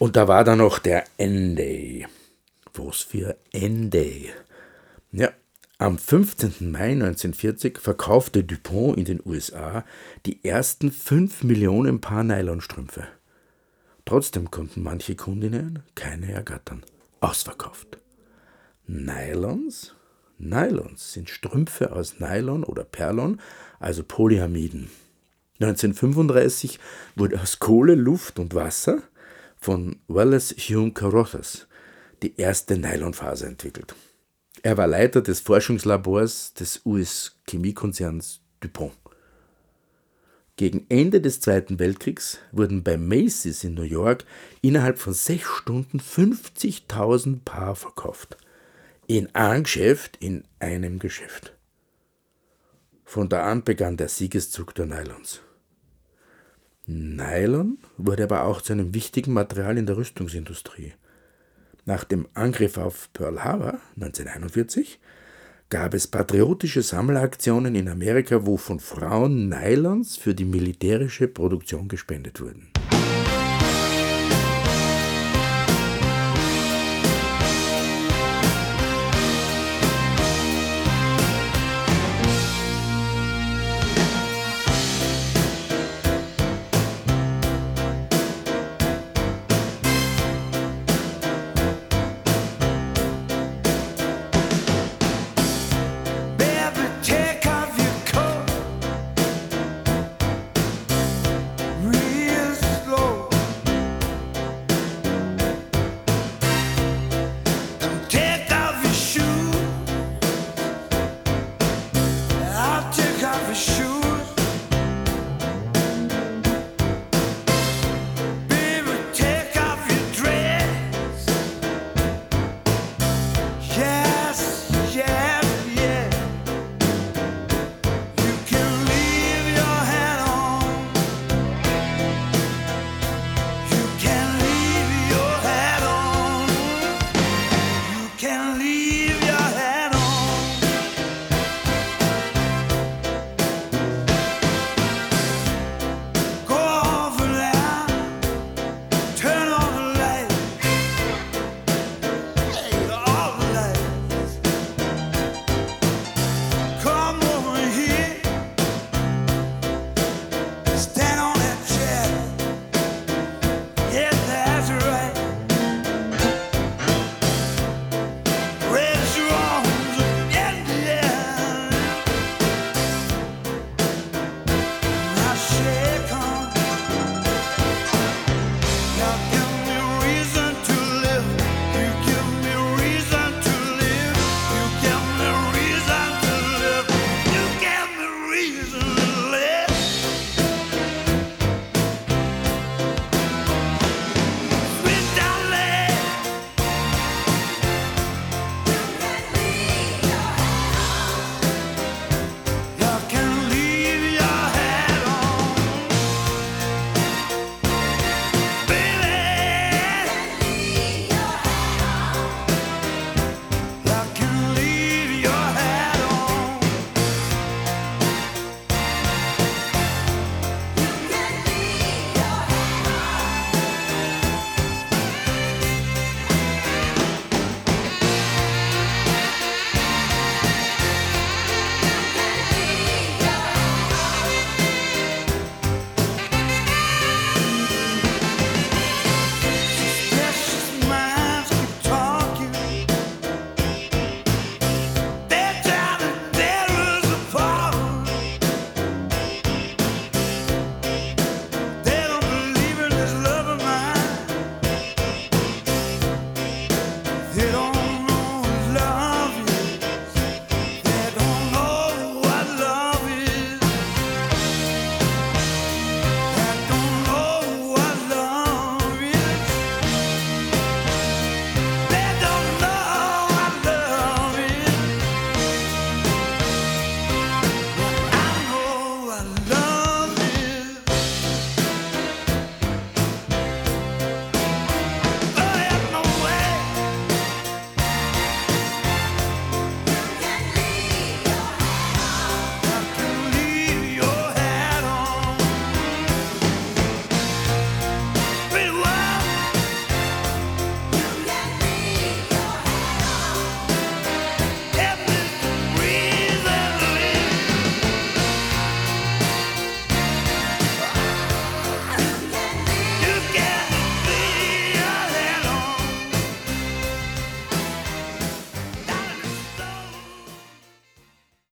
Und da war dann noch der N-Day. Was für N-Day? Ja, am 15. Mai 1940 verkaufte DuPont in den USA die ersten 5 Millionen Paar Nylonstrümpfe. Trotzdem konnten manche Kundinnen keine ergattern. Ausverkauft. Nylons? Nylons sind Strümpfe aus Nylon oder Perlon, also Polyamiden. 1935 wurde aus Kohle, Luft und Wasser von Wallace Hume Carothers die erste Nylonfaser entwickelt. Er war Leiter des Forschungslabors des US-Chemiekonzerns DuPont. Gegen Ende des Zweiten Weltkriegs wurden bei Macy's in New York innerhalb von 6 Stunden 50.000 Paar verkauft. In einem Geschäft, in einem Geschäft. Von da an begann der Siegeszug der Nylons. Nylon wurde aber auch zu einem wichtigen Material in der Rüstungsindustrie. Nach dem Angriff auf Pearl Harbor 1941 gab es patriotische Sammelaktionen in Amerika, wo von Frauen Nylons für die militärische Produktion gespendet wurden.